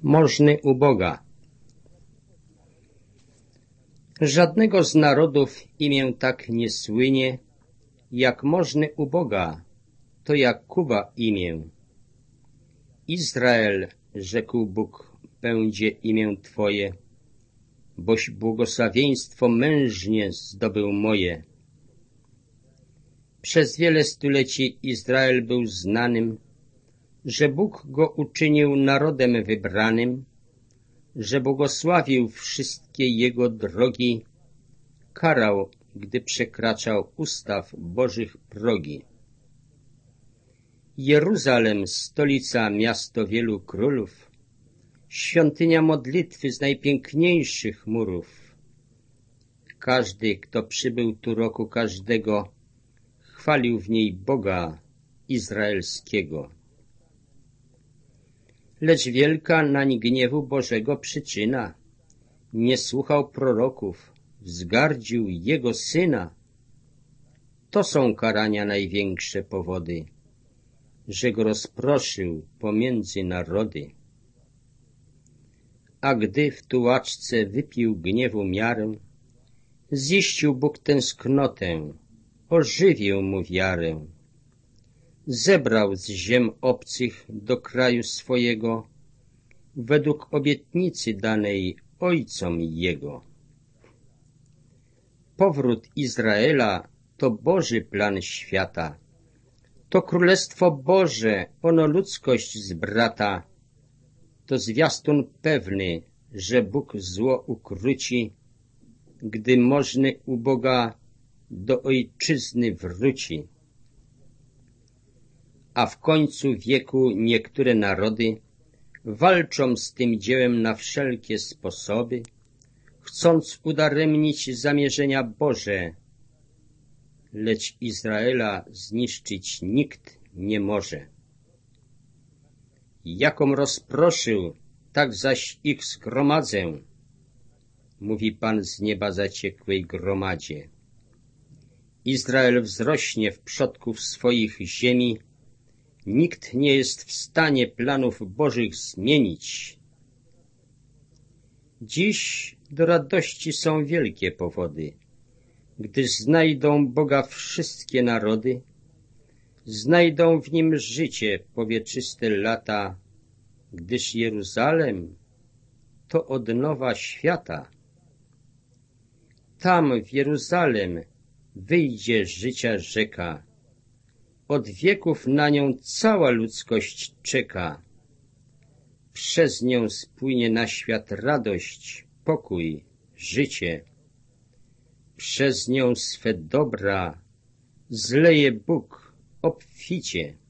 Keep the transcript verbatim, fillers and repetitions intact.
Możny u Boga. Żadnego z narodów imię tak nie słynie, jak możny u Boga, to Jakuba imię. Izrael, rzekł Bóg, będzie imię Twoje, boś błogosławieństwo mężnie zdobył moje. Przez wiele stuleci Izrael był znanym, że Bóg go uczynił narodem wybranym, że błogosławił wszystkie jego drogi, karał, gdy przekraczał ustaw Bożych progi. Jeruzalem, stolica, miasto wielu królów, świątynia modlitwy z najpiękniejszych murów. Każdy, kto przybył tu roku każdego, chwalił w niej Boga Izraelskiego. Lecz wielka nań gniewu Bożego przyczyna. Nie słuchał proroków, wzgardził Jego Syna. To są karania największe powody, że Go rozproszył pomiędzy narody. A gdy w tułaczce wypił gniewu miarę, ziścił Bóg tęsknotę, ożywił mu wiarę. Zebrał z ziem obcych do kraju swojego, według obietnicy danej ojcom jego. Powrót Izraela to Boży plan świata, to Królestwo Boże, ono ludzkość zbrata, to zwiastun pewny, że Bóg zło ukróci, gdy możny u Boga do ojczyzny wróci. A w końcu wieku niektóre narody walczą z tym dziełem na wszelkie sposoby, chcąc udaremnić zamierzenia Boże, lecz Izraela zniszczyć nikt nie może. Jakom rozproszył, tak zaś ich zgromadzę, mówi Pan z nieba zaciekłej gromadzie. Izrael wzrośnie w przodków swoich ziemi, nikt nie jest w stanie planów Bożych zmienić. Dziś do radości są wielkie powody, gdyż znajdą Boga wszystkie narody, znajdą w Nim życie po wieczyste lata, gdyż Jeruzalem to odnowa świata. Tam w Jeruzalem wyjdzie życia rzeka, od wieków na nią cała ludzkość czeka. Przez nią spłynie na świat radość, pokój, życie. Przez nią swe dobra zleje Bóg obficie.